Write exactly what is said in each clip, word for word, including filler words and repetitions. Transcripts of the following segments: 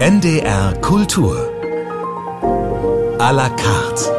N D R Kultur à la carte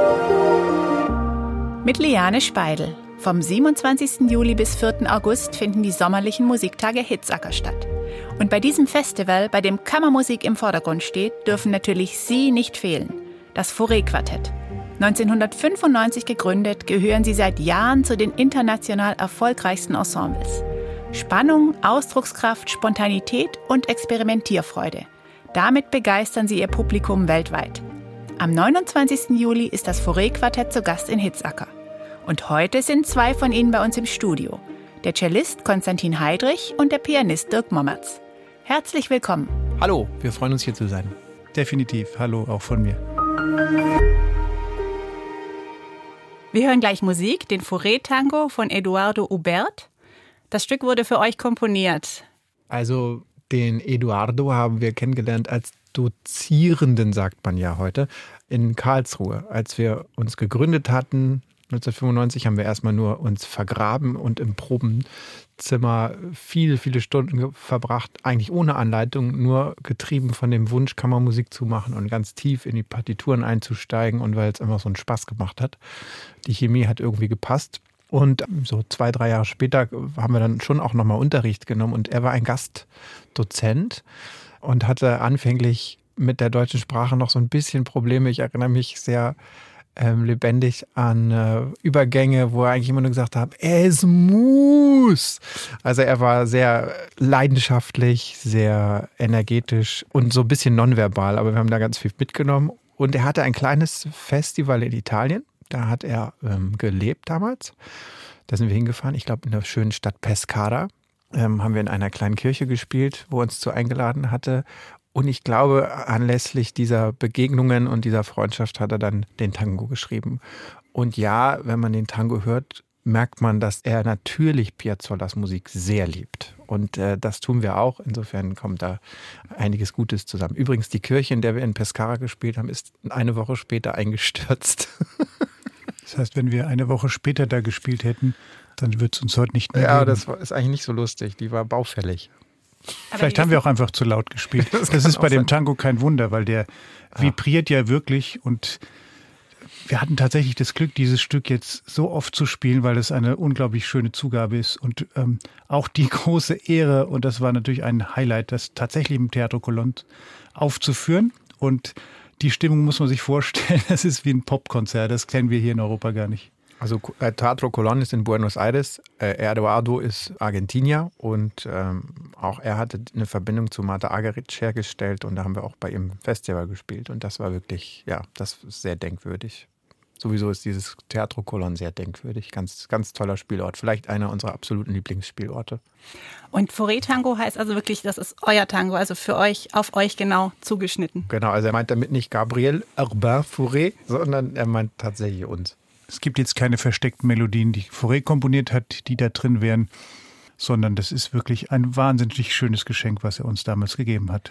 mit Liane Speidel. Vom siebenundzwanzigsten Juli bis vierten August finden die sommerlichen Musiktage Hitzacker statt. Und bei diesem Festival, bei dem Kammermusik im Vordergrund steht, dürfen natürlich Sie nicht fehlen. Das Fauré-Quartett. neunzehnhundertfünfundneunzig gegründet, gehören sie seit Jahren zu den international erfolgreichsten Ensembles. Spannung, Ausdruckskraft, Spontanität und Experimentierfreude. Damit begeistern sie ihr Publikum weltweit. Am neunundzwanzigsten Juli ist das Fauré-Quartett zu Gast in Hitzacker. Und heute sind zwei von ihnen bei uns im Studio. Der Cellist Konstantin Heidrich und der Pianist Dirk Mommertz. Herzlich willkommen. Hallo, wir freuen uns hier zu sein. Definitiv, hallo auch von mir. Wir hören gleich Musik, den Fauré-Tango von Eduardo Hubert. Das Stück wurde für euch komponiert. Also den Eduardo haben wir kennengelernt als Dozierenden, sagt man ja heute, in Karlsruhe. Als wir uns gegründet hatten, neunzehnhundertfünfundneunzig, haben wir erstmal nur uns vergraben und im Probenzimmer viele, viele Stunden verbracht, eigentlich ohne Anleitung, nur getrieben von dem Wunsch, Kammermusik zu machen und ganz tief in die Partituren einzusteigen und weil es einfach so einen Spaß gemacht hat. Die Chemie hat irgendwie gepasst. Und so zwei, drei Jahre später haben wir dann schon auch nochmal Unterricht genommen und er war ein Gastdozent und hatte anfänglich mit der deutschen Sprache noch so ein bisschen Probleme. Ich erinnere mich sehr ähm, lebendig an äh, Übergänge, wo er eigentlich immer nur gesagt hat, es muss. Also er war sehr leidenschaftlich, sehr energetisch und so ein bisschen nonverbal, aber wir haben da ganz viel mitgenommen. Und er hatte ein kleines Festival in Italien. Da hat er ähm, gelebt damals. Da sind wir hingefahren. Ich glaube, in der schönen Stadt Pescara ähm, haben wir in einer kleinen Kirche gespielt, wo er uns zu eingeladen hatte. Und ich glaube, anlässlich dieser Begegnungen und dieser Freundschaft hat er dann den Tango geschrieben. Und ja, wenn man den Tango hört, merkt man, dass er natürlich Piazzolas Musik sehr liebt. Und äh, das tun wir auch. Insofern kommt da einiges Gutes zusammen. Übrigens, die Kirche, in der wir in Pescara gespielt haben, ist eine Woche später eingestürzt. Das heißt, wenn wir eine Woche später da gespielt hätten, dann wird es uns heute nicht mehr Ja, geben. das ist eigentlich nicht so lustig. Die war baufällig. Aber Vielleicht haben wir auch einfach zu laut gespielt. Das, das ist bei dem Tango kein Wunder, weil der ja. vibriert ja wirklich und wir hatten tatsächlich das Glück, dieses Stück jetzt so oft zu spielen, weil es eine unglaublich schöne Zugabe ist und ähm, auch die große Ehre, und das war natürlich ein Highlight, das tatsächlich im Teatro Colón aufzuführen. Und die Stimmung muss man sich vorstellen, das ist wie ein Popkonzert, das kennen wir hier in Europa gar nicht. Also äh, Teatro Colón ist in Buenos Aires, äh, Eduardo ist Argentinier und ähm, auch er hatte eine Verbindung zu Marta Argerich hergestellt und da haben wir auch bei ihm Festival gespielt und das war wirklich, ja, das ist sehr denkwürdig. Sowieso ist dieses Teatro Colón sehr denkwürdig, ganz, ganz toller Spielort, vielleicht einer unserer absoluten Lieblingsspielorte. Und Fauré-Tango heißt also wirklich, das ist euer Tango, also für euch, auf euch genau zugeschnitten. Genau, also er meint damit nicht Gabriel Urbain Fauré, sondern er meint tatsächlich uns. Es gibt jetzt keine versteckten Melodien, die Fauré komponiert hat, die da drin wären, sondern das ist wirklich ein wahnsinnig schönes Geschenk, was er uns damals gegeben hat.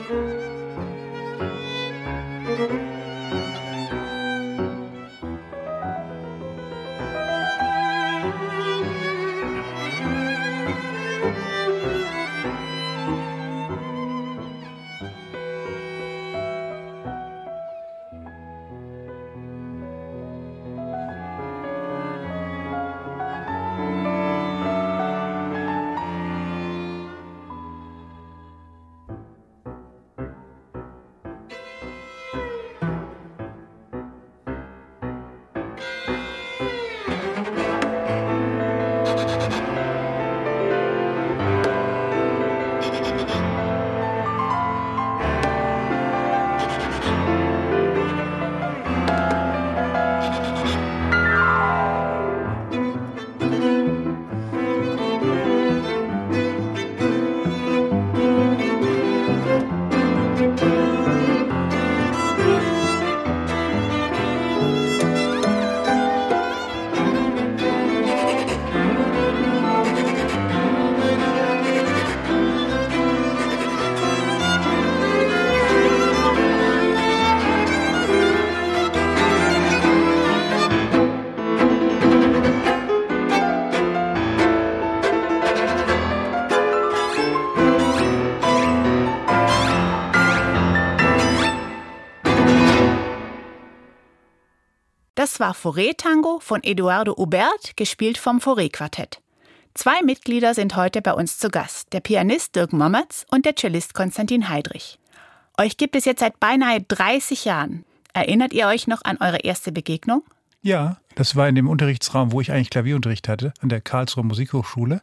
Das war Fauré-Tango von Eduardo Hubert, gespielt vom Fauré-Quartett. Zwei Mitglieder sind heute bei uns zu Gast, der Pianist Dirk Mommertz und der Cellist Konstantin Heidrich. Euch gibt es jetzt seit beinahe dreißig Jahren. Erinnert ihr euch noch an eure erste Begegnung? Ja, das war in dem Unterrichtsraum, wo ich eigentlich Klavierunterricht hatte, an der Karlsruher Musikhochschule.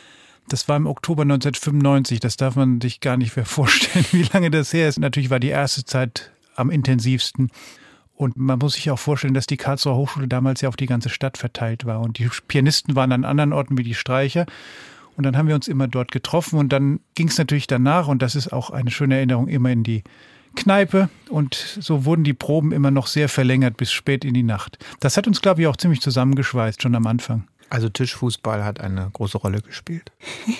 Das war im Oktober neunzehnhundertfünfundneunzig, das darf man sich gar nicht mehr vorstellen, wie lange das her ist. Natürlich war die erste Zeit am intensivsten. Und man muss sich auch vorstellen, dass die Karlsruher Hochschule damals ja auf die ganze Stadt verteilt war. Und die Pianisten waren an anderen Orten wie die Streicher. Und dann haben wir uns immer dort getroffen. Und dann ging es natürlich danach, und das ist auch eine schöne Erinnerung, immer in die Kneipe. Und so wurden die Proben immer noch sehr verlängert bis spät in die Nacht. Das hat uns, glaube ich, auch ziemlich zusammengeschweißt, schon am Anfang. Also Tischfußball hat eine große Rolle gespielt.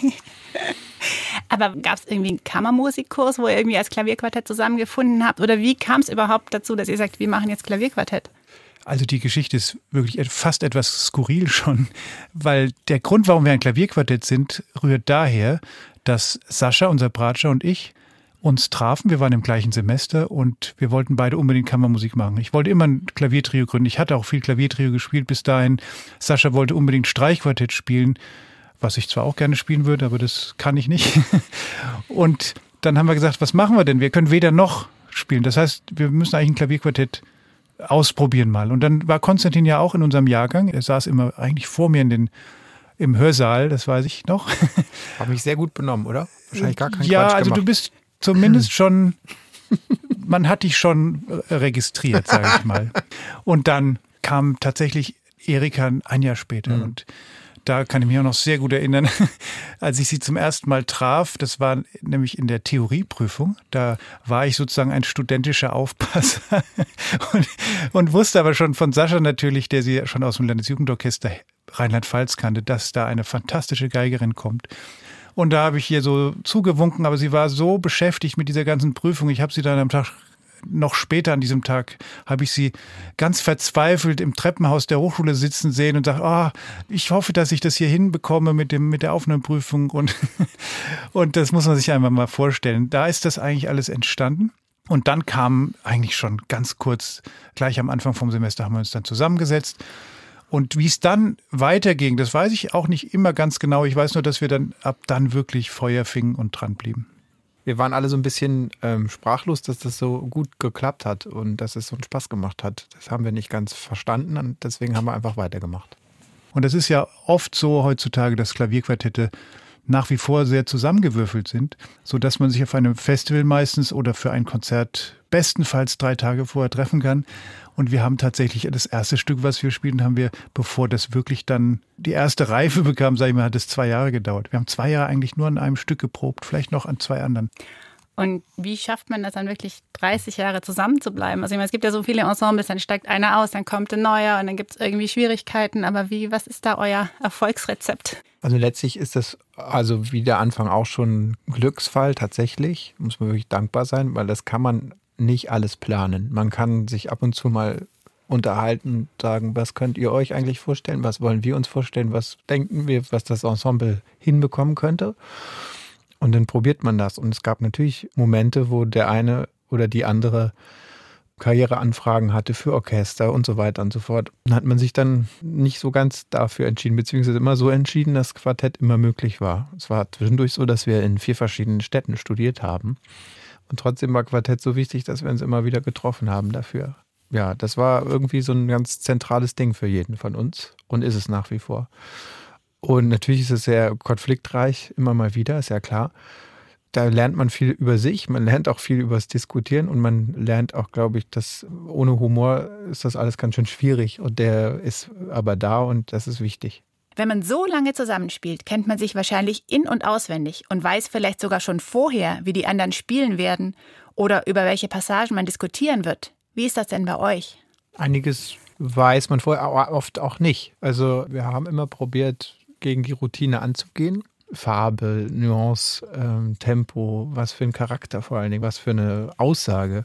Aber gab es irgendwie einen Kammermusikkurs, wo ihr irgendwie als Klavierquartett zusammengefunden habt? Oder wie kam es überhaupt dazu, dass ihr sagt, wir machen jetzt Klavierquartett? Also die Geschichte ist wirklich fast etwas skurril schon, weil der Grund, warum wir ein Klavierquartett sind, rührt daher, dass Sascha, unser Bratscher, und ich uns trafen. Wir waren im gleichen Semester und wir wollten beide unbedingt Kammermusik machen. Ich wollte immer ein Klaviertrio gründen. Ich hatte auch viel Klaviertrio gespielt bis dahin. Sascha wollte unbedingt Streichquartett spielen, was ich zwar auch gerne spielen würde, aber das kann ich nicht. Und dann haben wir gesagt, was machen wir denn? Wir können weder noch spielen. Das heißt, wir müssen eigentlich ein Klavierquartett ausprobieren mal. Und dann war Konstantin ja auch in unserem Jahrgang. Er saß immer eigentlich vor mir in den, im Hörsaal, das weiß ich noch. Habe mich sehr gut benommen, oder? Wahrscheinlich gar kein Ja, Quatsch also gemacht. du bist zumindest schon, man hat dich schon registriert, sage ich mal. Und dann kam tatsächlich Erika ein Jahr später. Mhm. Und da kann ich mich auch noch sehr gut erinnern, als ich sie zum ersten Mal traf. Das war nämlich in der Theorieprüfung. Da war ich sozusagen ein studentischer Aufpasser und, und wusste aber schon von Sascha natürlich, der sie schon aus dem Landesjugendorchester Rheinland-Pfalz kannte, dass da eine fantastische Geigerin kommt. Und da habe ich ihr so zugewunken, aber sie war so beschäftigt mit dieser ganzen Prüfung. Ich habe sie dann am Tag, noch später an diesem Tag, habe ich sie ganz verzweifelt im Treppenhaus der Hochschule sitzen sehen und sage, oh, ich hoffe, dass ich das hier hinbekomme mit dem mit der Aufnahmeprüfung. Und, und das muss man sich einfach mal vorstellen. Da ist das eigentlich alles entstanden. Und dann kam eigentlich schon ganz kurz, gleich am Anfang vom Semester haben wir uns dann zusammengesetzt. Und wie es dann weiterging, das weiß ich auch nicht immer ganz genau. Ich weiß nur, dass wir dann ab dann wirklich Feuer fingen und dran blieben. Wir waren alle so ein bisschen ähm, sprachlos, dass das so gut geklappt hat und dass es so einen Spaß gemacht hat. Das haben wir nicht ganz verstanden und deswegen haben wir einfach weitergemacht. Und das ist ja oft so heutzutage, dass Klavierquartette nach wie vor sehr zusammengewürfelt sind, sodass man sich auf einem Festival meistens oder für ein Konzert bestenfalls drei Tage vorher treffen kann. Und wir haben tatsächlich das erste Stück, was wir spielen, haben wir, bevor das wirklich dann die erste Reife bekam, sage ich mal, hat es zwei Jahre gedauert. Wir haben zwei Jahre eigentlich nur an einem Stück geprobt, vielleicht noch an zwei anderen. Und wie schafft man das dann wirklich dreißig Jahre zusammen zu bleiben? Also ich meine, es gibt ja so viele Ensembles, dann steigt einer aus, dann kommt ein neuer und dann gibt es irgendwie Schwierigkeiten. Aber wie, was ist da euer Erfolgsrezept? Also letztlich ist das, also wie der Anfang auch schon ein Glücksfall tatsächlich, muss man wirklich dankbar sein, weil das kann man nicht alles planen. Man kann sich ab und zu mal unterhalten und sagen, was könnt ihr euch eigentlich vorstellen, was wollen wir uns vorstellen, was denken wir, was das Ensemble hinbekommen könnte. Und dann probiert man das. Und es gab natürlich Momente, wo der eine oder die andere Karriereanfragen hatte für Orchester und so weiter und so fort. Dann hat man sich dann nicht so ganz dafür entschieden, beziehungsweise immer so entschieden, dass Quartett immer möglich war. Es war zwischendurch so, dass wir in vier verschiedenen Städten studiert haben. Und trotzdem war Quartett so wichtig, dass wir uns immer wieder getroffen haben dafür. Ja, das war irgendwie so ein ganz zentrales Ding für jeden von uns und ist es nach wie vor. Und natürlich ist es sehr konfliktreich, immer mal wieder, ist ja klar. Da lernt man viel über sich, man lernt auch viel über das Diskutieren und man lernt auch, glaube ich, dass ohne Humor ist das alles ganz schön schwierig und der ist aber da und das ist wichtig. Wenn man so lange zusammenspielt, kennt man sich wahrscheinlich in- und auswendig und weiß vielleicht sogar schon vorher, wie die anderen spielen werden oder über welche Passagen man diskutieren wird. Wie ist das denn bei euch? Einiges weiß man vorher, aber oft auch nicht. Also wir haben immer probiert, gegen die Routine anzugehen. Farbe, Nuance, ähm, Tempo, was für ein Charakter vor allen Dingen, was für eine Aussage,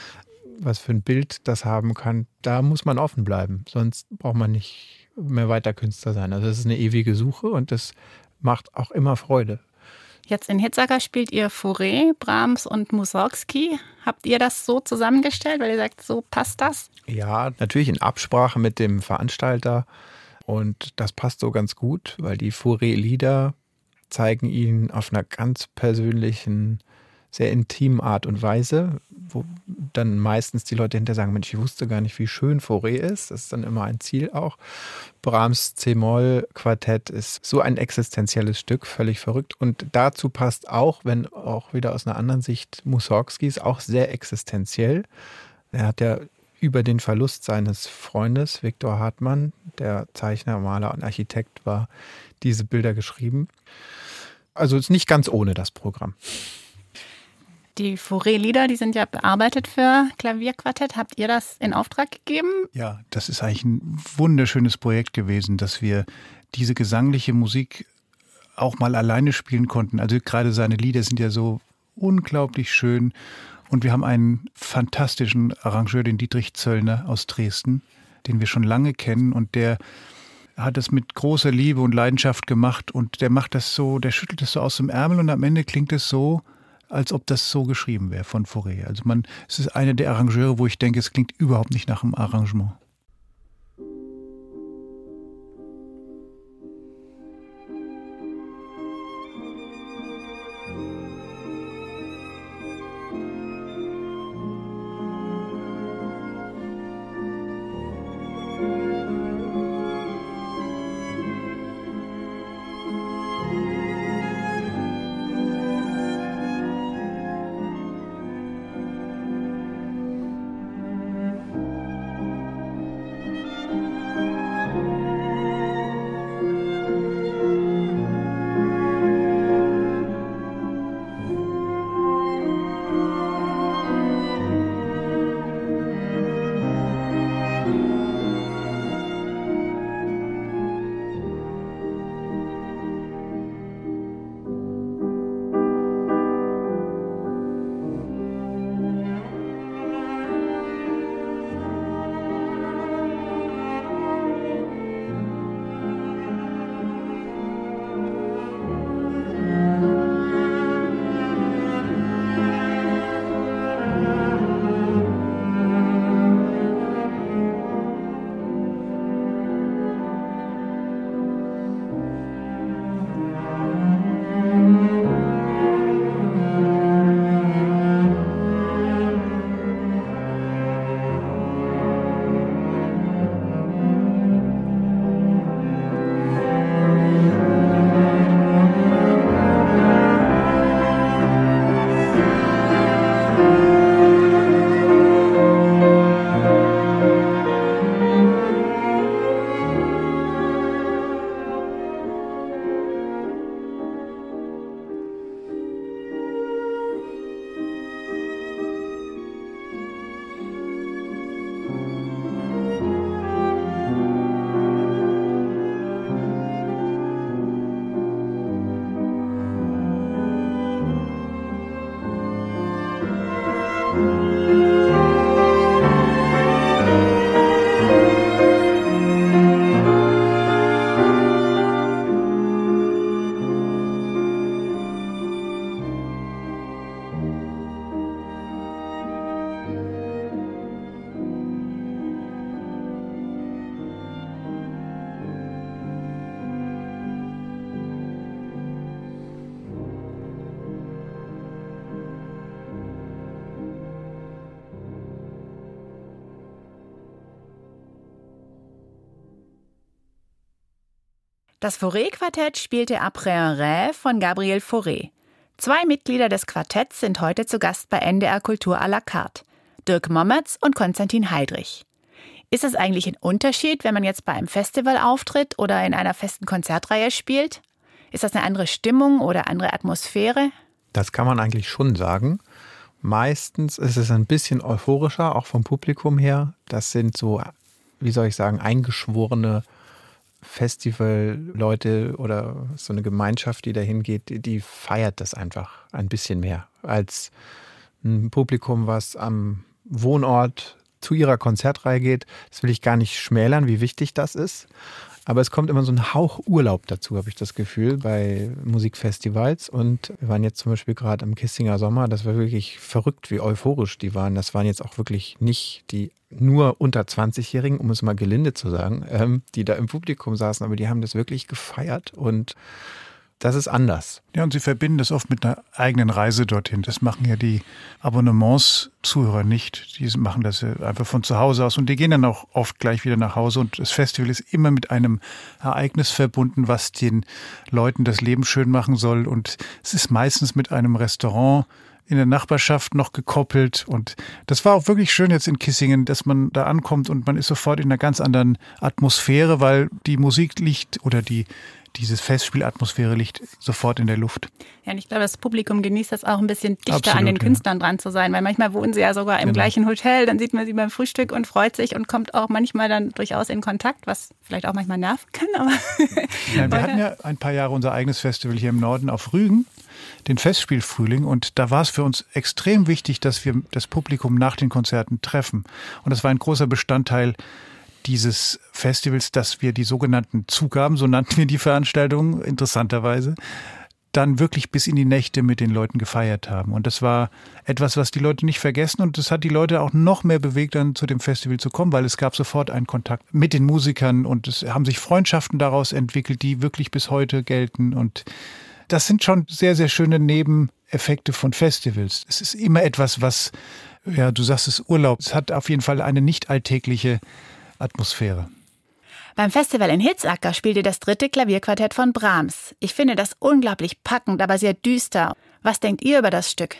was für ein Bild das haben kann. Da muss man offen bleiben, sonst braucht man nicht mehr weiter Künstler sein. Also das ist eine ewige Suche und das macht auch immer Freude. Jetzt in Hitzacker spielt ihr Fauré, Brahms und Mussorgsky. Habt ihr das so zusammengestellt, weil ihr sagt, so passt das? Ja, natürlich in Absprache mit dem Veranstalter und das passt so ganz gut, weil die Fauré-Lieder zeigen ihn auf einer ganz persönlichen, sehr intimen Art und Weise, wo dann meistens die Leute hinterher sagen, Mensch, ich wusste gar nicht, wie schön Fauré ist. Das ist dann immer ein Ziel auch. Brahms C-Moll-Quartett ist so ein existenzielles Stück, völlig verrückt. Und dazu passt auch, wenn auch wieder aus einer anderen Sicht, Mussorgsky ist auch sehr existenziell. Er hat ja über den Verlust seines Freundes, Viktor Hartmann, der Zeichner, Maler und Architekt war, diese Bilder geschrieben. Also es ist nicht ganz ohne das Programm. Die Fauré-Lieder, die sind ja bearbeitet für Klavierquartett. Habt ihr das in Auftrag gegeben? Ja, das ist eigentlich ein wunderschönes Projekt gewesen, dass wir diese gesangliche Musik auch mal alleine spielen konnten. Also gerade seine Lieder sind ja so unglaublich schön. Und wir haben einen fantastischen Arrangeur, den Dietrich Zöllner aus Dresden, den wir schon lange kennen und der hat es mit großer Liebe und Leidenschaft gemacht und der macht das so, der schüttelt es so aus dem Ärmel und am Ende klingt es so, als ob das so geschrieben wäre von Fauré. Also man, es ist einer der Arrangeure, wo ich denke, es klingt überhaupt nicht nach einem Arrangement. Das Fauré-Quartett spielte Après un rêve von Gabriel Fauré. Zwei Mitglieder des Quartetts sind heute zu Gast bei N D R Kultur à la carte. Dirk Mommertz und Konstantin Heidrich. Ist es eigentlich ein Unterschied, wenn man jetzt bei einem Festival auftritt oder in einer festen Konzertreihe spielt? Ist das eine andere Stimmung oder andere Atmosphäre? Das kann man eigentlich schon sagen. Meistens ist es ein bisschen euphorischer, auch vom Publikum her. Das sind so, wie soll ich sagen, eingeschworene Festivalleute oder so eine Gemeinschaft, die dahin geht, die feiert das einfach ein bisschen mehr als ein Publikum, was am Wohnort zu ihrer Konzertreihe geht. Das will ich gar nicht schmälern, wie wichtig das ist. Aber es kommt immer so ein Hauch Urlaub dazu, habe ich das Gefühl, bei Musikfestivals. Und wir waren jetzt zum Beispiel gerade am Kissinger Sommer. Das war wirklich verrückt, wie euphorisch die waren. Das waren jetzt auch wirklich nicht die nur unter zwanzigjährigen, um es mal gelinde zu sagen, ähm, die da im Publikum saßen. Aber die haben das wirklich gefeiert und das ist anders. Ja, und sie verbinden das oft mit einer eigenen Reise dorthin. Das machen ja die Abonnements-Zuhörer nicht. Die machen das einfach von zu Hause aus und die gehen dann auch oft gleich wieder nach Hause. Und das Festival ist immer mit einem Ereignis verbunden, was den Leuten das Leben schön machen soll. Und es ist meistens mit einem Restaurant in der Nachbarschaft noch gekoppelt. Und das war auch wirklich schön jetzt in Kissingen, dass man da ankommt und man ist sofort in einer ganz anderen Atmosphäre, weil die Musik liegt oder die Dieses Festspielatmosphäre liegt sofort in der Luft. Ja, und ich glaube, das Publikum genießt das auch ein bisschen dichter Absolut, an den ja. Künstlern dran zu sein, weil manchmal wohnen sie ja sogar im Genau. gleichen Hotel, dann sieht man sie beim Frühstück und freut sich und kommt auch manchmal dann durchaus in Kontakt, was vielleicht auch manchmal nerven kann. Aber ja, wir hatten ja ein paar Jahre unser eigenes Festival hier im Norden auf Rügen, den Festspielfrühling, und da war es für uns extrem wichtig, dass wir das Publikum nach den Konzerten treffen. Und das war ein großer Bestandteil dieses Festivals, dass wir die sogenannten Zugaben, so nannten wir die Veranstaltung interessanterweise, dann wirklich bis in die Nächte mit den Leuten gefeiert haben. Und das war etwas, was die Leute nicht vergessen, und das hat die Leute auch noch mehr bewegt, dann zu dem Festival zu kommen, weil es gab sofort einen Kontakt mit den Musikern und es haben sich Freundschaften daraus entwickelt, die wirklich bis heute gelten. Und das sind schon sehr, sehr schöne Nebeneffekte von Festivals. Es ist immer etwas, was, ja, du sagst es, Urlaub. Es hat auf jeden Fall eine nicht alltägliche Atmosphäre. beim Festival in Hitzacker spielte das dritte Klavierquartett von Brahms. Ich finde das unglaublich packend, aber sehr düster. Was denkt ihr über das Stück?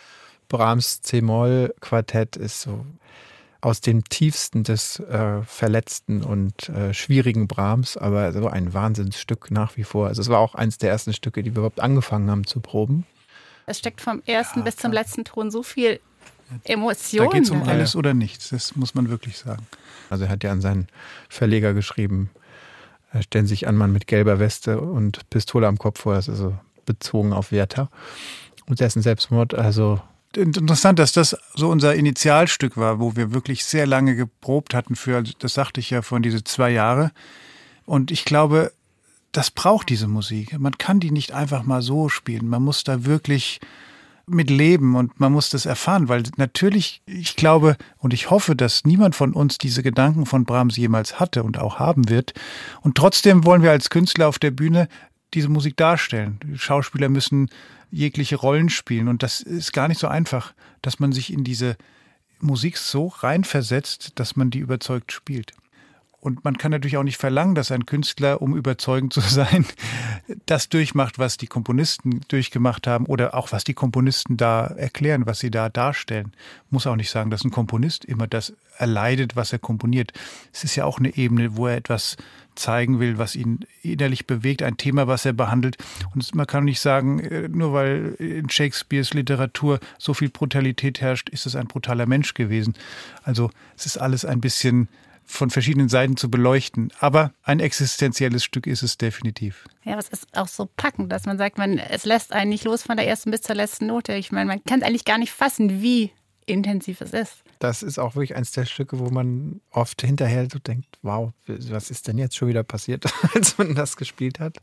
Brahms C-Moll-Quartett ist so aus dem Tiefsten des äh, verletzten und äh, schwierigen Brahms, aber so ein Wahnsinnsstück nach wie vor. Also es war auch eins der ersten Stücke, die wir überhaupt angefangen haben zu proben. Es steckt vom ersten ja, bis zum letzten Ton so viel Emotion. Da geht es um alles oder nichts, das muss man wirklich sagen. Also er hat ja an seinen Verleger geschrieben, stellen sich ein Mann mit gelber Weste und Pistole am Kopf vor, das ist also bezogen auf Werther. Und dessen Selbstmord, also... Interessant, dass das so unser Initialstück war, wo wir wirklich sehr lange geprobt hatten für, das sagte ich ja vorhin, diese zwei Jahre. Und ich glaube, das braucht diese Musik. Man kann die nicht einfach mal so spielen. Man muss da wirklich mit leben und man muss das erfahren, weil natürlich, ich glaube und ich hoffe, dass niemand von uns diese Gedanken von Brahms jemals hatte und auch haben wird. Und trotzdem wollen wir als Künstler auf der Bühne diese Musik darstellen. Die Schauspieler müssen jegliche Rollen spielen und das ist gar nicht so einfach, dass man sich in diese Musik so reinversetzt, dass man die überzeugt spielt. Und man kann natürlich auch nicht verlangen, dass ein Künstler, um überzeugend zu sein, das durchmacht, was die Komponisten durchgemacht haben oder auch was die Komponisten da erklären, was sie da darstellen. Muss auch nicht sagen, dass ein Komponist immer das erleidet, was er komponiert. Es ist ja auch eine Ebene, wo er etwas zeigen will, was ihn innerlich bewegt, ein Thema, was er behandelt. Und man kann nicht sagen, nur weil in Shakespeares Literatur so viel Brutalität herrscht, ist es ein brutaler Mensch gewesen. Also es ist alles ein bisschen von verschiedenen Seiten zu beleuchten. Aber ein existenzielles Stück ist es definitiv. Ja, aber es ist auch so packend, dass man sagt, man, es lässt einen nicht los von der ersten bis zur letzten Note. Ich meine, man kann eigentlich gar nicht fassen, wie intensiv es ist. Das ist auch wirklich eins der Stücke, wo man oft hinterher so denkt, wow, was ist denn jetzt schon wieder passiert, als man das gespielt hat?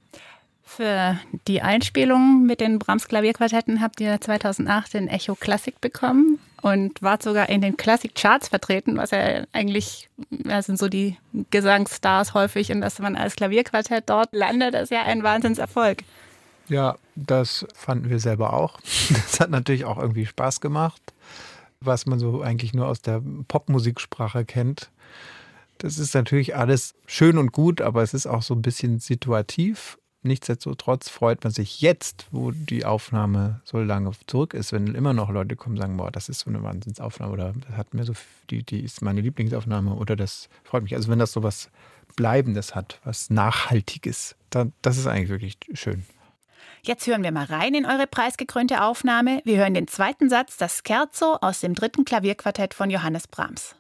Für die Einspielung mit den Brahms Klavierquartetten habt ihr zweitausendacht den Echo Classic bekommen und wart sogar in den Classic Charts vertreten, was ja eigentlich, das sind so die Gesangsstars häufig, und dass man als Klavierquartett dort landet, ist ja ein Wahnsinnserfolg. Ja, das fanden wir selber auch. Das hat natürlich auch irgendwie Spaß gemacht, was man so eigentlich nur aus der Popmusiksprache kennt. Das ist natürlich alles schön und gut, aber es ist auch so ein bisschen situativ. Nichtsdestotrotz freut man sich jetzt, wo die Aufnahme so lange zurück ist, wenn immer noch Leute kommen und sagen, boah, das ist so eine Wahnsinnsaufnahme oder das hat mir so, die, die ist meine Lieblingsaufnahme oder das freut mich. Also wenn das so was Bleibendes hat, was Nachhaltiges, dann, das ist eigentlich wirklich schön. Jetzt hören wir mal rein in eure preisgekrönte Aufnahme. Wir hören den zweiten Satz, das Scherzo aus dem dritten Klavierquartett von Johannes Brahms.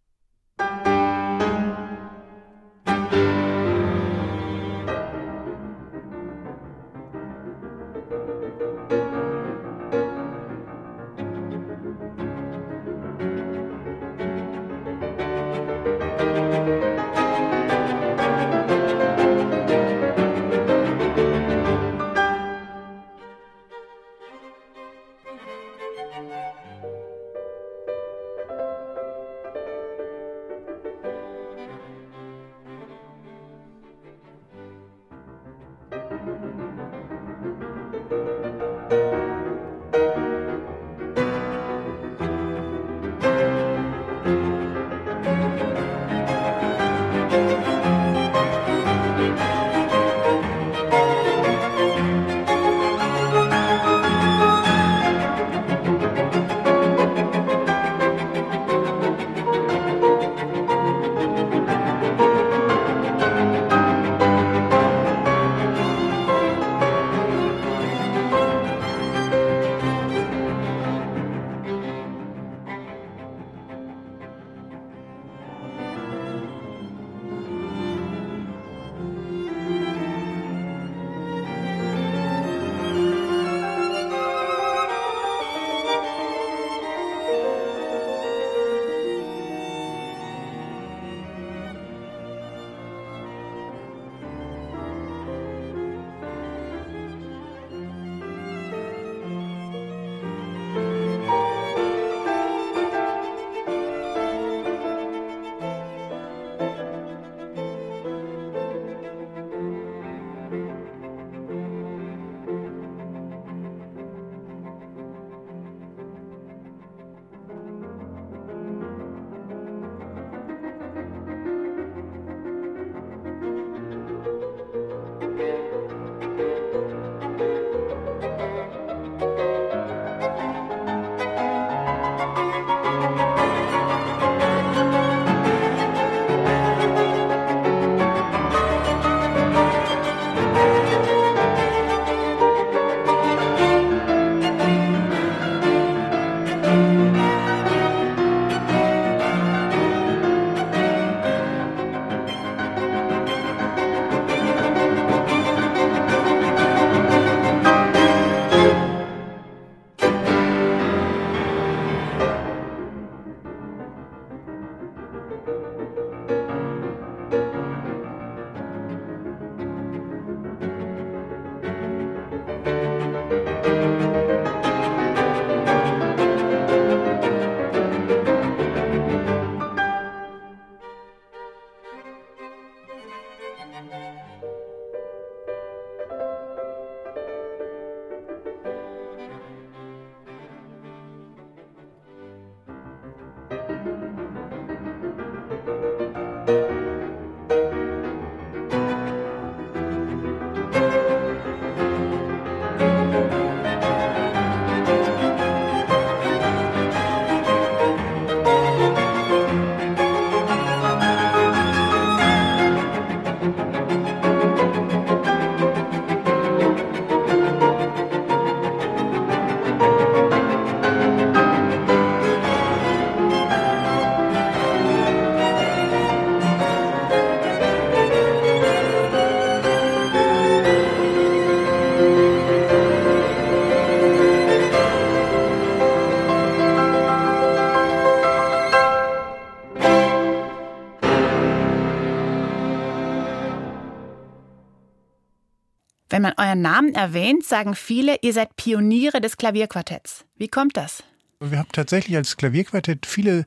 Wenn man euren Namen erwähnt, sagen viele, ihr seid Pioniere des Klavierquartetts. Wie kommt das? Wir haben tatsächlich als Klavierquartett viele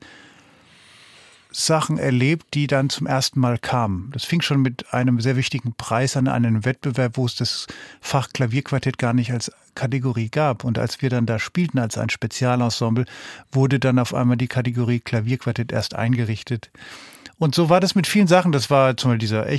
Sachen erlebt, die dann zum ersten Mal kamen. Das fing schon mit einem sehr wichtigen Preis an, einem Wettbewerb, wo es das Fach Klavierquartett gar nicht als Kategorie gab. Und als wir dann da spielten als ein Spezialensemble, wurde dann auf einmal die Kategorie Klavierquartett erst eingerichtet. Und so war das mit vielen Sachen. Das war zum Beispiel dieser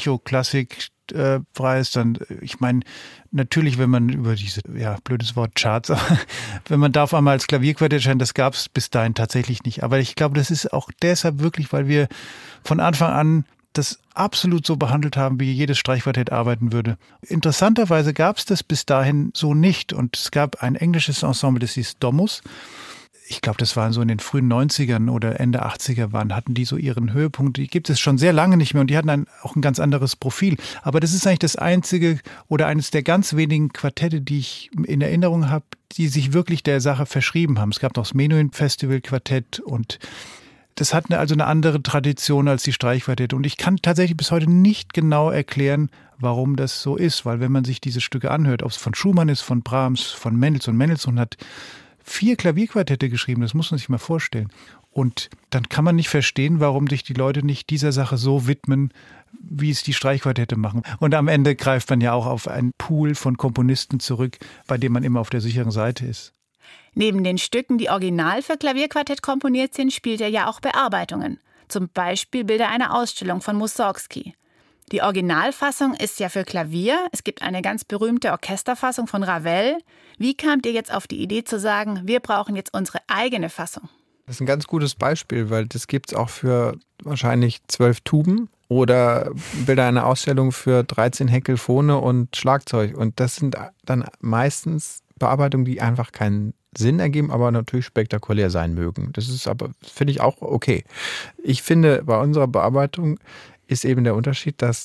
Echo-Klassik-Preis. Dann, ich meine, natürlich, wenn man über diese, ja, blödes Wort Charts, aber wenn man da auf einmal als Klavierquartett scheint, das gab es bis dahin tatsächlich nicht. Aber ich glaube, das ist auch deshalb wirklich, weil wir von Anfang an das absolut so behandelt haben, wie jedes Streichquartett arbeiten würde. Interessanterweise gab es das bis dahin so nicht. Und es gab ein englisches Ensemble, das hieß Domus. Ich glaube, das waren so in den frühen neunzigern oder Ende achtziger waren, hatten die so ihren Höhepunkt. Die gibt es schon sehr lange nicht mehr und die hatten ein, auch ein ganz anderes Profil. Aber das ist eigentlich das einzige oder eines der ganz wenigen Quartette, die ich in Erinnerung habe, die sich wirklich der Sache verschrieben haben. Es gab noch das Menuhin Festival Quartett und das hat also eine andere Tradition als die Streichquartette. Und ich kann tatsächlich bis heute nicht genau erklären, warum das so ist. Weil wenn man sich diese Stücke anhört, ob es von Schumann ist, von Brahms, von Mendelssohn, Mendelssohn hat vier Klavierquartette geschrieben, das muss man sich mal vorstellen. Und dann kann man nicht verstehen, warum sich die Leute nicht dieser Sache so widmen, wie es die Streichquartette machen. Und am Ende greift man ja auch auf einen Pool von Komponisten zurück, bei dem man immer auf der sicheren Seite ist. Neben den Stücken, die original für Klavierquartett komponiert sind, spielt er ja auch Bearbeitungen. Zum Beispiel Bilder einer Ausstellung von Mussorgsky. Die Originalfassung ist ja für Klavier. Es gibt eine ganz berühmte Orchesterfassung von Ravel. Wie kamt ihr jetzt auf die Idee zu sagen, wir brauchen jetzt unsere eigene Fassung? Das ist ein ganz gutes Beispiel, weil das gibt es auch für wahrscheinlich zwölf Tuben oder Bilder einer Ausstellung für dreizehn Heckelphone und Schlagzeug. Und das sind dann meistens Bearbeitungen, die einfach keinen Sinn ergeben, aber natürlich spektakulär sein mögen. Das ist aber, finde ich, auch okay. Ich finde, bei unserer Bearbeitung ist eben der Unterschied, dass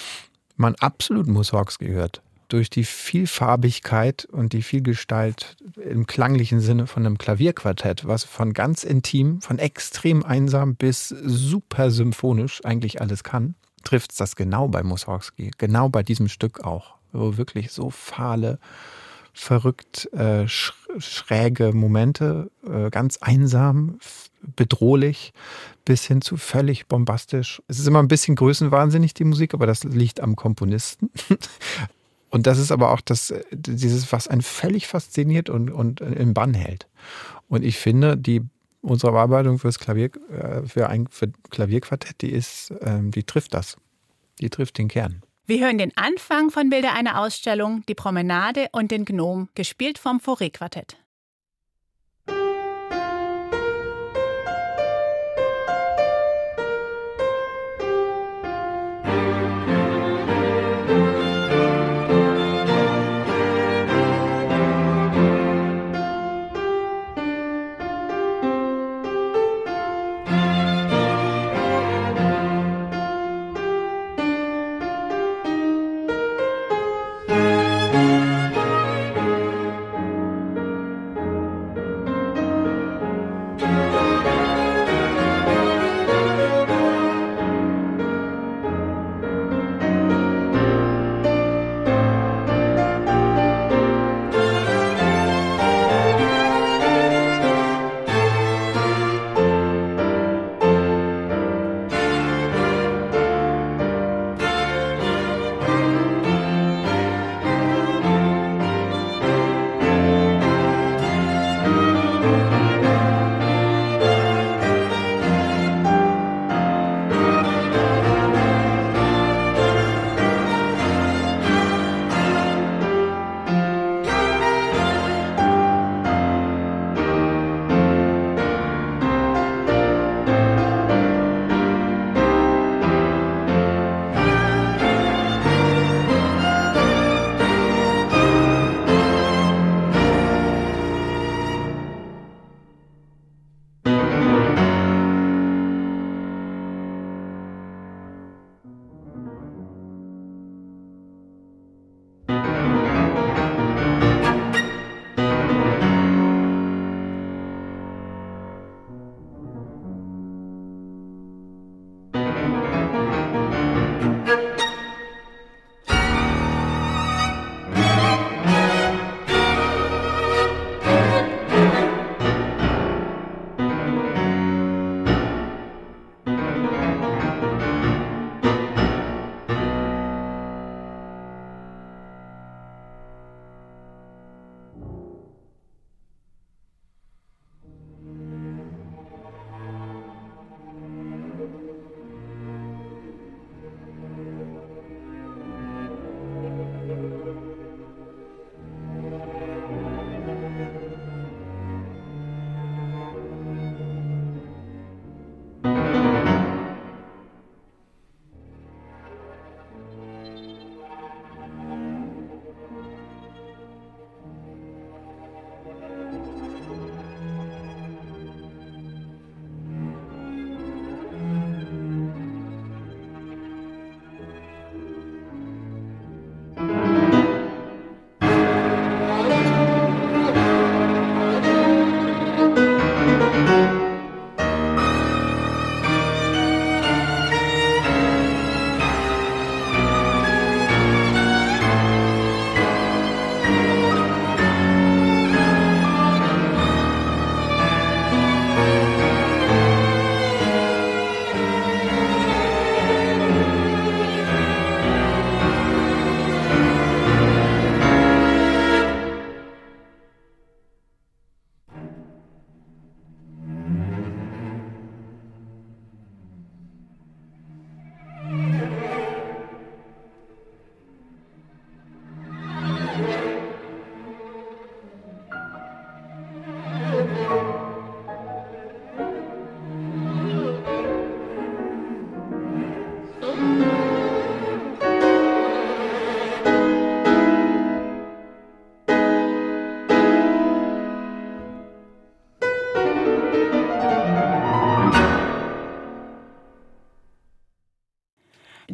man absolut Mussorgsky hört. Durch die Vielfarbigkeit und die Vielgestalt im klanglichen Sinne von einem Klavierquartett, was von ganz intim, von extrem einsam bis super symphonisch eigentlich alles kann, trifft es das genau bei Mussorgsky. Genau bei diesem Stück auch. Wo wirklich so fahle, verrückt, äh, schräge Momente, äh, ganz einsam, bedrohlich, bis hin zu völlig bombastisch. Es ist immer ein bisschen größenwahnsinnig, die Musik, aber das liegt am Komponisten. Und das ist aber auch das, dieses, was einen völlig fasziniert und, und im Bann hält. Und ich finde, die, unsere Bearbeitung fürs Klavier, für ein für Klavierquartett, die ist, die trifft das. Die trifft den Kern. Wir hören den Anfang von Bilder einer Ausstellung, die Promenade und den Gnom, gespielt vom Fauré-Quartett.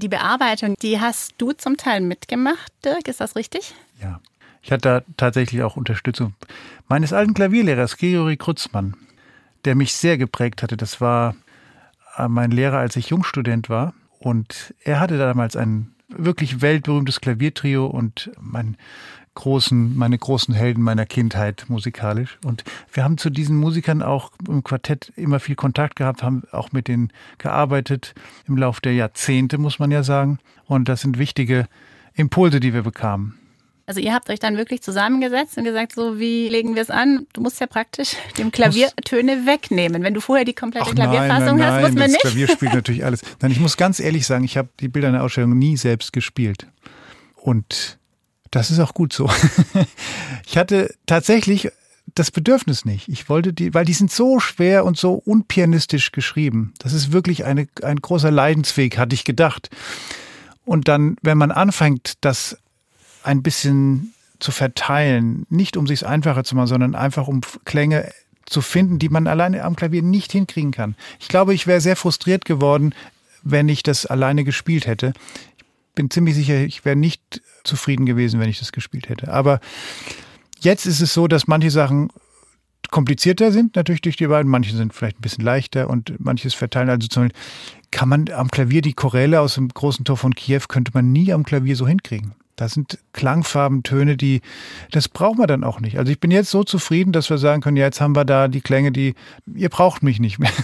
die Bearbeitung, die hast du zum Teil mitgemacht, Dirk, ist das richtig? Ja, ich hatte da tatsächlich auch Unterstützung meines alten Klavierlehrers, Georg Krutzmann, der mich sehr geprägt hatte. Das war mein Lehrer, als ich Jungstudent war. Und er hatte damals ein wirklich weltberühmtes Klaviertrio und mein großen, meine großen Helden meiner Kindheit musikalisch. Und wir haben zu diesen Musikern auch im Quartett immer viel Kontakt gehabt, haben auch mit denen gearbeitet im Laufe der Jahrzehnte, muss man ja sagen. Und das sind wichtige Impulse, die wir bekamen. Also ihr habt euch dann wirklich zusammengesetzt und gesagt, so wie legen wir es an? Du musst ja praktisch dem Klavier Töne wegnehmen. Wenn du vorher die komplette Ach Klavierfassung nein, nein, hast, muss man das nicht. Das Klavier spielt natürlich alles. Nein, ich muss ganz ehrlich sagen, ich habe die Bilder in der Ausstellung nie selbst gespielt. Und das ist auch gut so. Ich hatte tatsächlich das Bedürfnis nicht. Ich wollte die, weil die sind so schwer und so unpianistisch geschrieben. Das ist wirklich eine, ein großer Leidensweg, hatte ich gedacht. Und dann, wenn man anfängt, das ein bisschen zu verteilen, nicht um sich einfacher zu machen, sondern einfach um Klänge zu finden, die man alleine am Klavier nicht hinkriegen kann. Ich glaube, ich wäre sehr frustriert geworden, wenn ich das alleine gespielt hätte. Ich bin ziemlich sicher, ich wäre nicht zufrieden gewesen, wenn ich das gespielt hätte. Aber jetzt ist es so, dass manche Sachen komplizierter sind, natürlich durch die beiden. Manche sind vielleicht ein bisschen leichter und manches verteilen. Also zum Beispiel kann man am Klavier die Choräle aus dem großen Tor von Kiew, könnte man nie am Klavier so hinkriegen. Das sind Klangfarben, Töne, die, das braucht man dann auch nicht. Also ich bin jetzt so zufrieden, dass wir sagen können, ja, jetzt haben wir da die Klänge, die, ihr braucht mich nicht mehr.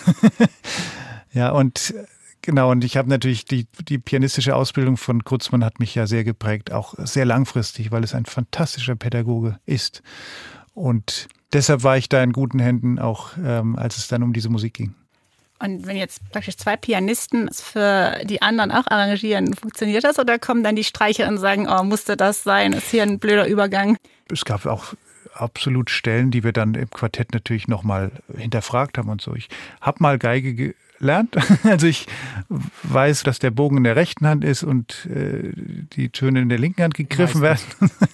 Ja, und genau, und ich habe natürlich die, die pianistische Ausbildung von Krutzmann hat mich ja sehr geprägt, auch sehr langfristig, weil es ein fantastischer Pädagoge ist. Und deshalb war ich da in guten Händen, auch ähm, als es dann um diese Musik ging. Und wenn jetzt praktisch zwei Pianisten für die anderen auch arrangieren, funktioniert das oder kommen dann die Streicher und sagen, oh, musste das sein, ist hier ein blöder Übergang? Es gab auch absolut Stellen, die wir dann im Quartett natürlich nochmal hinterfragt haben und so. Ich habe mal Geige gelernt, also ich weiß, dass der Bogen in der rechten Hand ist und äh, die Töne in der linken Hand gegriffen werden.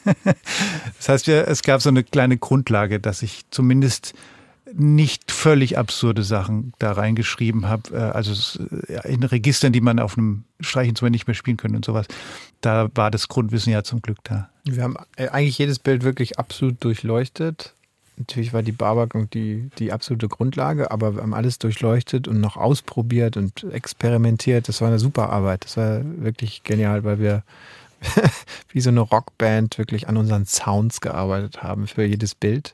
Das heißt, ja, es gab so eine kleine Grundlage, dass ich zumindest nicht völlig absurde Sachen da reingeschrieben habe, also in Registern, die man auf einem Streichinstrument nicht mehr spielen können und sowas. Da war das Grundwissen ja zum Glück da. Wir haben eigentlich jedes Bild wirklich absolut durchleuchtet. Natürlich war die Bearbeitung die, die absolute Grundlage, aber wir haben alles durchleuchtet und noch ausprobiert und experimentiert. Das war eine super Arbeit. Das war wirklich genial, weil wir wie so eine Rockband wirklich an unseren Sounds gearbeitet haben für jedes Bild.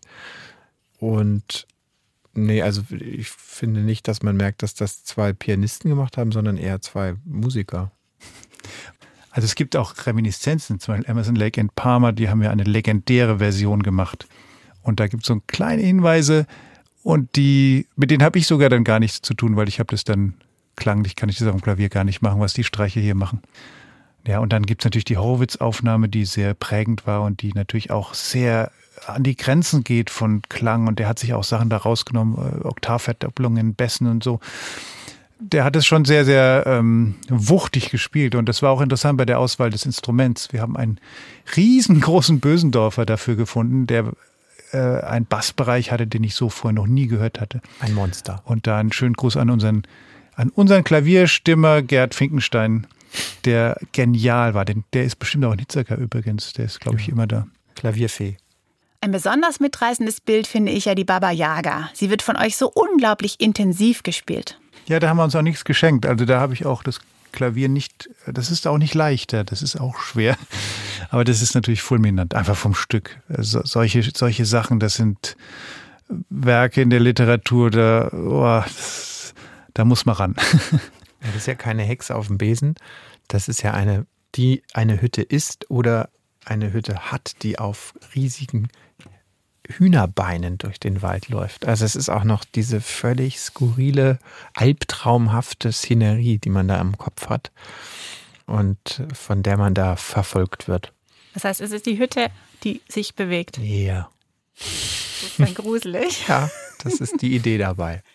Und nee, also ich finde nicht, dass man merkt, dass das zwei Pianisten gemacht haben, sondern eher zwei Musiker. Also es gibt auch Reminiszenzen, zum Beispiel Emerson, Lake and Palmer, die haben ja eine legendäre Version gemacht. Und da gibt es so kleine Hinweise und die, mit denen habe ich sogar dann gar nichts zu tun, weil ich habe das dann klanglich, kann ich das auf dem Klavier gar nicht machen, was die Streicher hier machen. Ja, und dann gibt es natürlich die Horowitz-Aufnahme, die sehr prägend war und die natürlich auch sehr an die Grenzen geht von Klang. Und der hat sich auch Sachen da rausgenommen, äh, Oktavverdopplungen, Bässen und so. Der hat es schon sehr, sehr ähm, wuchtig gespielt. Und das war auch interessant bei der Auswahl des Instruments. Wir haben einen riesengroßen Bösendorfer dafür gefunden, der äh, einen Bassbereich hatte, den ich so vorher noch nie gehört hatte. Ein Monster. Und da einen schönen Gruß an unseren, an unseren Klavierstimmer Gerd Finkenstein, der genial war. Denn der ist bestimmt auch in Hitzacker übrigens. Der ist, glaube ich, immer da. Klavierfee. Ein besonders mitreißendes Bild finde ich ja die Baba Yaga. Sie wird von euch so unglaublich intensiv gespielt. Ja, da haben wir uns auch nichts geschenkt. Also da habe ich auch das Klavier nicht, das ist auch nicht leichter, das ist auch schwer. Aber das ist natürlich fulminant, einfach vom Stück. Also solche, solche Sachen, das sind Werke in der Literatur, da, oh, das, da muss man ran. Ja, das ist ja keine Hexe auf dem Besen. Das ist ja eine, die eine Hütte ist oder eine Hütte hat, die auf riesigen Hühnerbeinen durch den Wald läuft. Also es ist auch noch diese völlig skurrile, albtraumhafte Szenerie, die man da im Kopf hat und von der man da verfolgt wird. Das heißt, es ist die Hütte, die sich bewegt. Ja. Das ist dann gruselig. Ja, das ist die Idee dabei.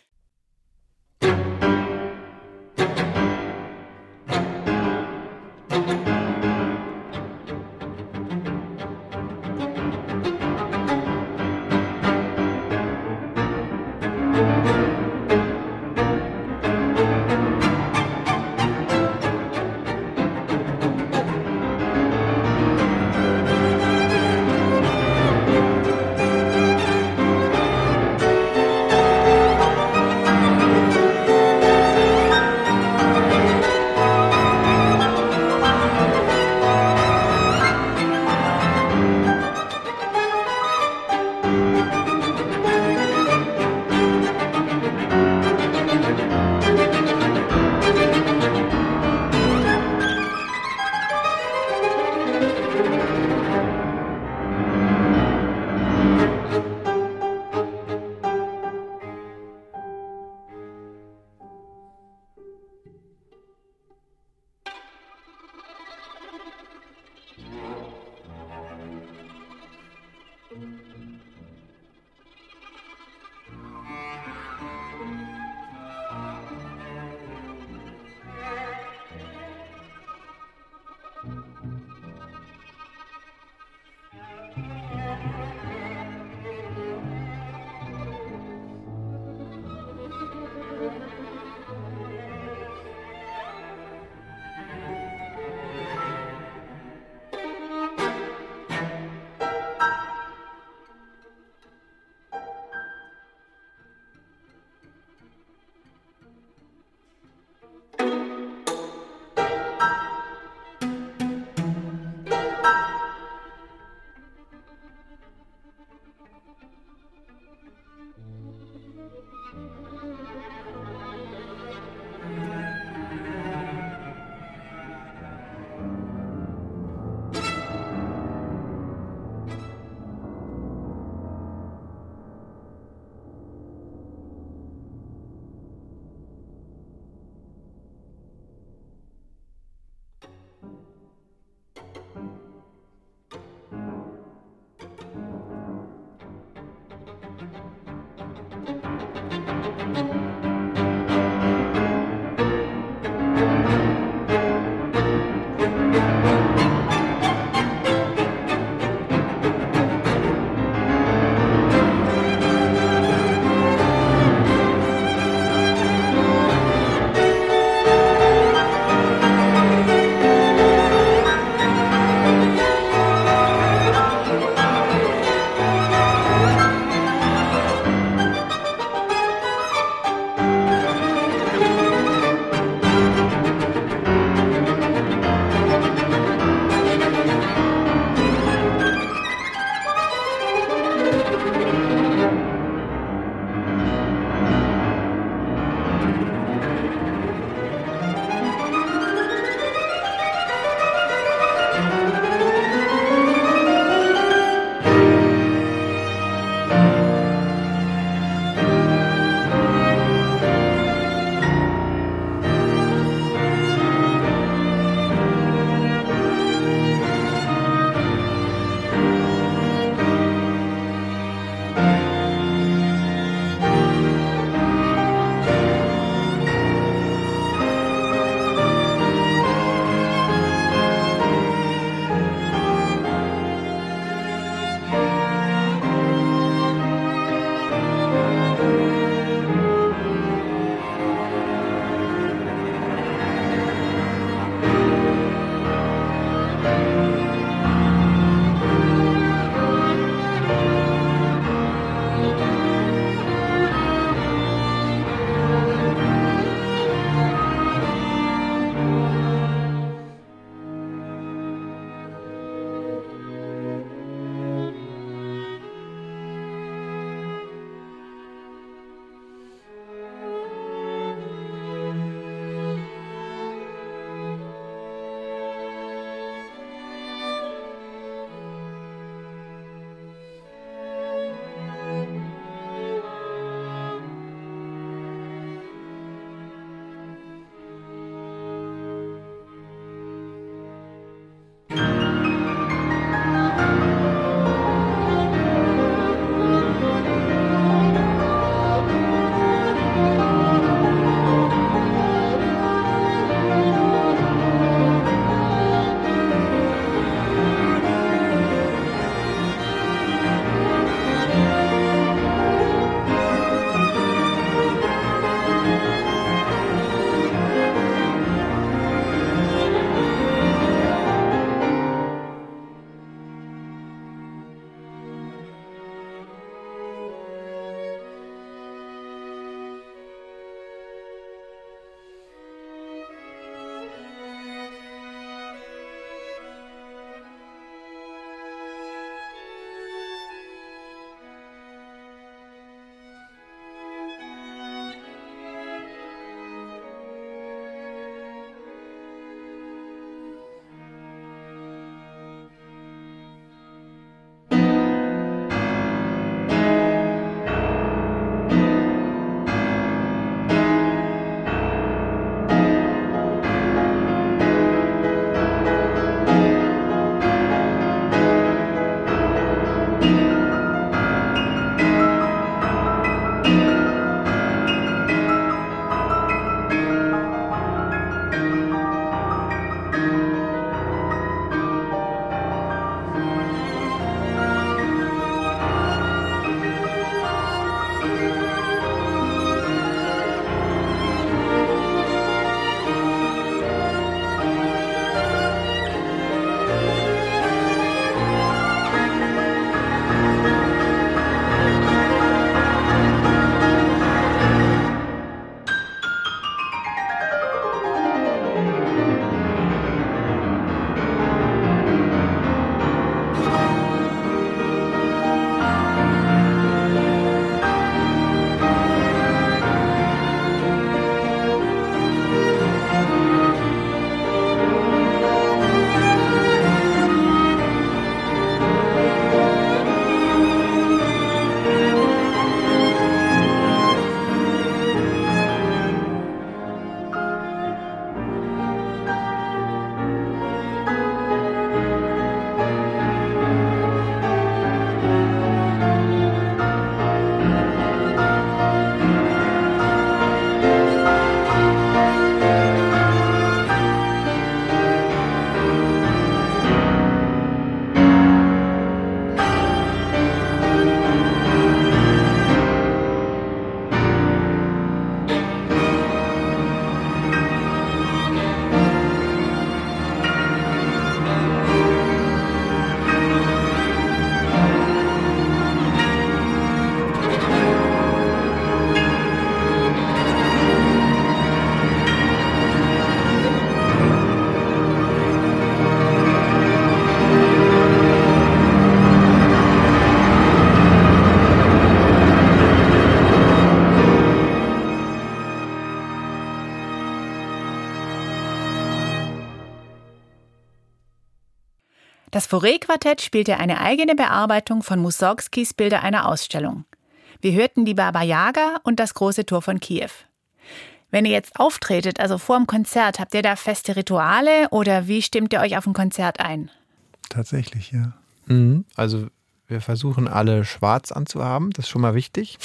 Das Fauré-Quartett spielte eine eigene Bearbeitung von Mussorgskis Bilder einer Ausstellung. Wir hörten die Baba Yaga und das große Tor von Kiew. Wenn ihr jetzt auftretet, also vor dem Konzert, habt ihr da feste Rituale oder wie stimmt ihr euch auf ein Konzert ein? Tatsächlich, ja. Mhm. Also wir versuchen alle schwarz anzuhaben, das ist schon mal wichtig.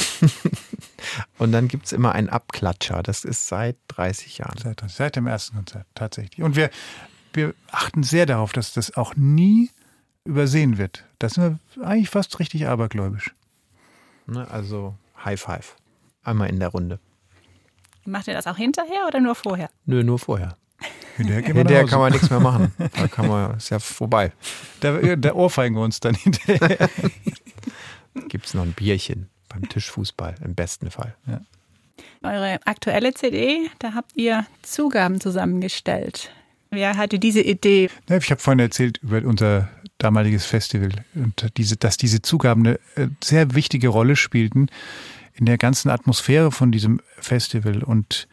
Und dann gibt es immer einen Abklatscher, das ist seit dreißig Jahren. Seit, seit dem ersten Konzert, tatsächlich. Und wir, wir achten sehr darauf, dass das auch nie übersehen wird. Da sind wir eigentlich fast richtig abergläubisch. Ne, also High Five, einmal in der Runde. Macht ihr das auch hinterher oder nur vorher? Nö, nur vorher. Hinterher, hinterher kann man nichts mehr machen. Da kann man, ist ja vorbei. Da, da ohrfeigen wir uns dann hinterher. Gibt es noch ein Bierchen beim Tischfußball, im besten Fall. Ja. Eure aktuelle C D, da habt ihr Zugaben zusammengestellt. Wer hatte diese Idee? Ich habe vorhin erzählt über unser damaliges Festival und diese, dass diese Zugaben eine sehr wichtige Rolle spielten in der ganzen Atmosphäre von diesem Festival. Und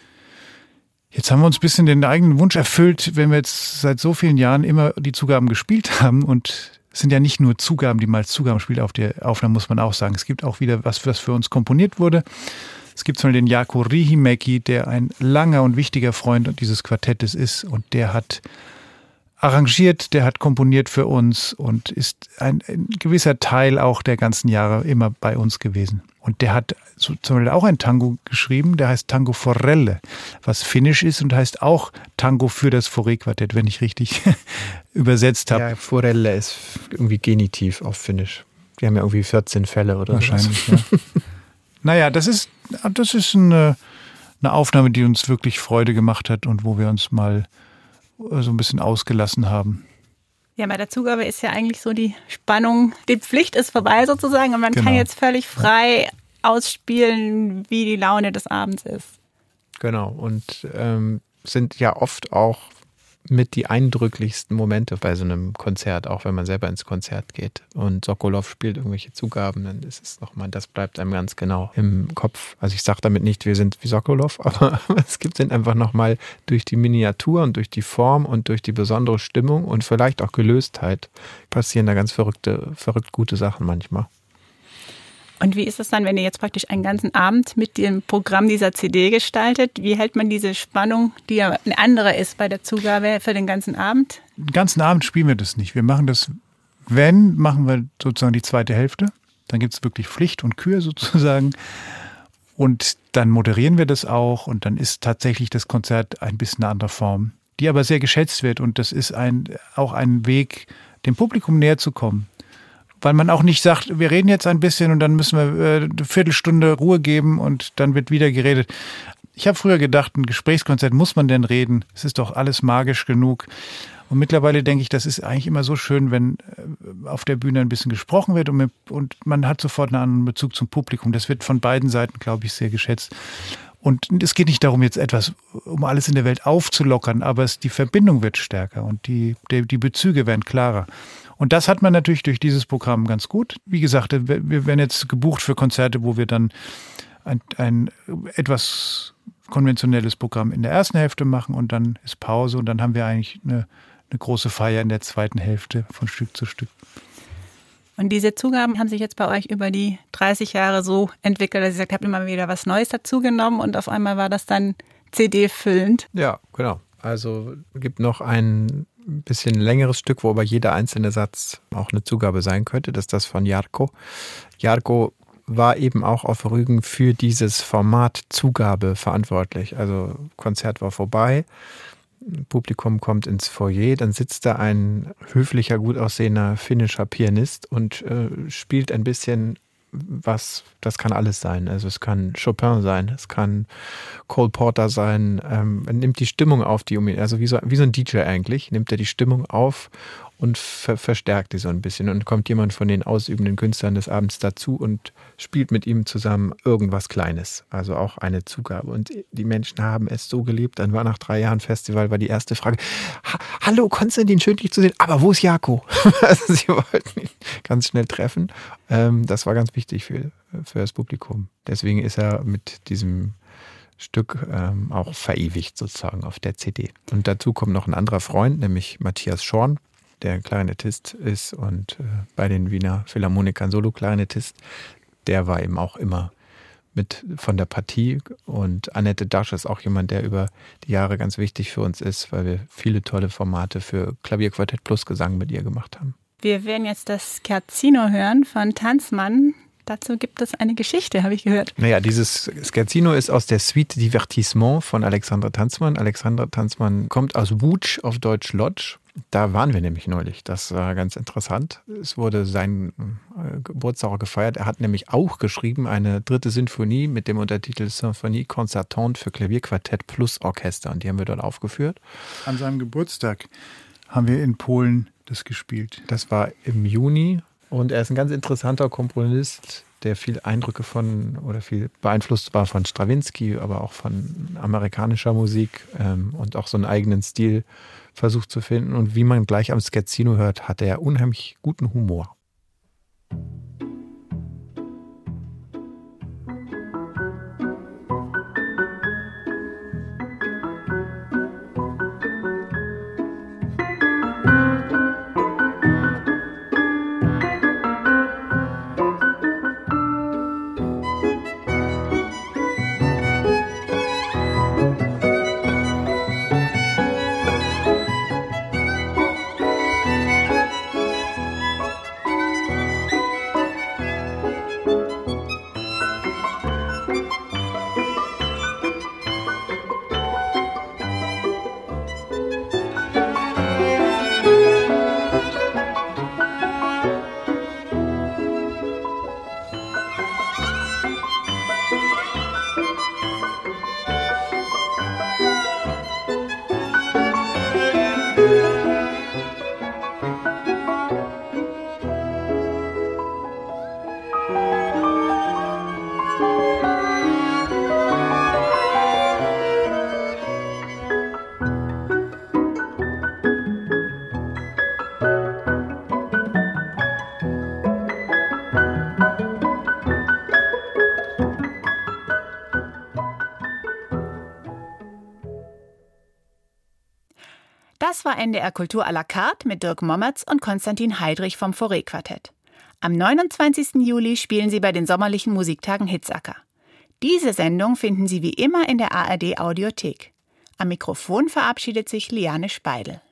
jetzt haben wir uns ein bisschen den eigenen Wunsch erfüllt, wenn wir jetzt seit so vielen Jahren immer die Zugaben gespielt haben. Und es sind ja nicht nur Zugaben, die man als Zugaben spielt auf der Aufnahme, muss man auch sagen. Es gibt auch wieder was, was für uns komponiert wurde. Es gibt zum Beispiel den Jarkko Riihimäki, der ein langer und wichtiger Freund dieses Quartettes ist. Und der hat arrangiert, der hat komponiert für uns und ist ein, ein gewisser Teil auch der ganzen Jahre immer bei uns gewesen. Und der hat so, zum Beispiel auch ein Tango geschrieben, der heißt Tango Forelle, was finnisch ist und heißt auch Tango für das Fauré-Quartett, wenn ich richtig übersetzt habe. Ja, Forelle ist irgendwie Genitiv auf Finnisch. Die haben ja irgendwie vierzehn Fälle oder so. Wahrscheinlich, ja. Naja, das ist, das ist eine, eine Aufnahme, die uns wirklich Freude gemacht hat und wo wir uns mal so ein bisschen ausgelassen haben. Ja, bei der Zugabe ist ja eigentlich so die Spannung, die Pflicht ist vorbei sozusagen und man Genau. kann jetzt völlig frei ausspielen, wie die Laune des Abends ist. Genau, und ähm, sind ja oft auch mit die eindrücklichsten Momente bei so einem Konzert, auch wenn man selber ins Konzert geht und Sokolov spielt irgendwelche Zugaben, dann ist es nochmal, das bleibt einem ganz genau im Kopf. Also ich sage damit nicht, wir sind wie Sokolov, aber es gibt sind einfach nochmal durch die Miniatur und durch die Form und durch die besondere Stimmung und vielleicht auch Gelöstheit passieren da ganz verrückte, verrückt gute Sachen manchmal. Und wie ist es dann, wenn ihr jetzt praktisch einen ganzen Abend mit dem Programm dieser C D gestaltet? Wie hält man diese Spannung, die ja eine andere ist bei der Zugabe, für den ganzen Abend? Den ganzen Abend spielen wir das nicht. Wir machen das, wenn, machen wir sozusagen die zweite Hälfte. Dann gibt es wirklich Pflicht und Kür sozusagen. Und dann moderieren wir das auch und dann ist tatsächlich das Konzert ein bisschen eine andere Form, die aber sehr geschätzt wird. Und das ist ein, auch ein Weg, dem Publikum näher zu kommen. Weil man auch nicht sagt, wir reden jetzt ein bisschen und dann müssen wir äh, eine Viertelstunde Ruhe geben und dann wird wieder geredet. Ich habe früher gedacht, ein Gesprächskonzert, muss man denn reden? Es ist doch alles magisch genug. Und mittlerweile denke ich, das ist eigentlich immer so schön, wenn äh, auf der Bühne ein bisschen gesprochen wird und, mit, und man hat sofort einen anderen Bezug zum Publikum. Das wird von beiden Seiten, glaube ich, sehr geschätzt. Und es geht nicht darum, jetzt etwas, um alles in der Welt aufzulockern, aber es, die Verbindung wird stärker und die, die, die Bezüge werden klarer. Und das hat man natürlich durch dieses Programm ganz gut. Wie gesagt, wir werden jetzt gebucht für Konzerte, wo wir dann ein, ein etwas konventionelles Programm in der ersten Hälfte machen und dann ist Pause und dann haben wir eigentlich eine, eine große Feier in der zweiten Hälfte von Stück zu Stück. Und diese Zugaben haben sich jetzt bei euch über die dreißig Jahre so entwickelt, dass ihr sagt, habt immer wieder was Neues dazugenommen und auf einmal war das dann C D-füllend. Ja, genau. Also es gibt noch ein bisschen längeres Stück, wo aber jeder einzelne Satz auch eine Zugabe sein könnte. Das ist das von Jarkko. Jarkko war eben auch auf Rügen für dieses Format Zugabe verantwortlich. Also Konzert war vorbei, Publikum kommt ins Foyer, dann sitzt da ein höflicher, gut aussehender finnischer Pianist und äh, spielt ein bisschen was, das kann alles sein. Also es kann Chopin sein, es kann Cole Porter sein, ähm, er nimmt die Stimmung auf, die um ihn, also wie so, wie so ein D J eigentlich, nimmt er die Stimmung auf und ver- verstärkt die so ein bisschen und kommt jemand von den ausübenden Künstlern des Abends dazu und spielt mit ihm zusammen irgendwas Kleines, also auch eine Zugabe. Und die Menschen haben es so geliebt. Dann war nach drei Jahren Festival, war die erste Frage, hallo Konstantin, schön dich zu sehen, aber wo ist Jarkko? Also sie wollten ihn ganz schnell treffen. Ähm, das war ganz wichtig für, für das Publikum. Deswegen ist er mit diesem Stück ähm, auch verewigt sozusagen auf der C D. Und dazu kommt noch ein anderer Freund, nämlich Matthias Schorn. der Klarinettist ist und äh, bei den Wiener Philharmonikern Solo-Klarinettist, der war eben auch immer mit von der Partie. Und Annette Dasch ist auch jemand, der über die Jahre ganz wichtig für uns ist, weil wir viele tolle Formate für Klavierquartett plus Gesang mit ihr gemacht haben. Wir werden jetzt das Scherzino hören von Tanzmann. Dazu gibt es eine Geschichte, habe ich gehört. Naja, dieses Scherzino ist aus der Suite Divertissement von Alexandra Tanzmann. Alexandra Tanzmann kommt aus Łódź, auf Deutsch Lodz. Da waren wir nämlich neulich. Das war ganz interessant. Es wurde sein Geburtstag gefeiert. Er hat nämlich auch geschrieben eine dritte Sinfonie mit dem Untertitel Symphonie Concertante für Klavierquartett plus Orchester. Und die haben wir dort aufgeführt. An seinem Geburtstag haben wir in Polen das gespielt. Das war im Juni. Und er ist ein ganz interessanter Komponist, der viel Eindrücke von oder viel beeinflusst war von Strawinsky, aber auch von amerikanischer Musik ähm, und auch so einen eigenen Stil versucht zu finden. Und wie man gleich am Scherzino hört, hat er unheimlich guten Humor. Das war N D R Kultur à la carte mit Dirk Mommertz und Konstantin Heidrich vom Fauré-Quartett. Am neunundzwanzigsten Juli spielen sie bei den sommerlichen Musiktagen Hitzacker. Diese Sendung finden Sie wie immer in der A R D Audiothek. Am Mikrofon verabschiedet sich Liane Speidel.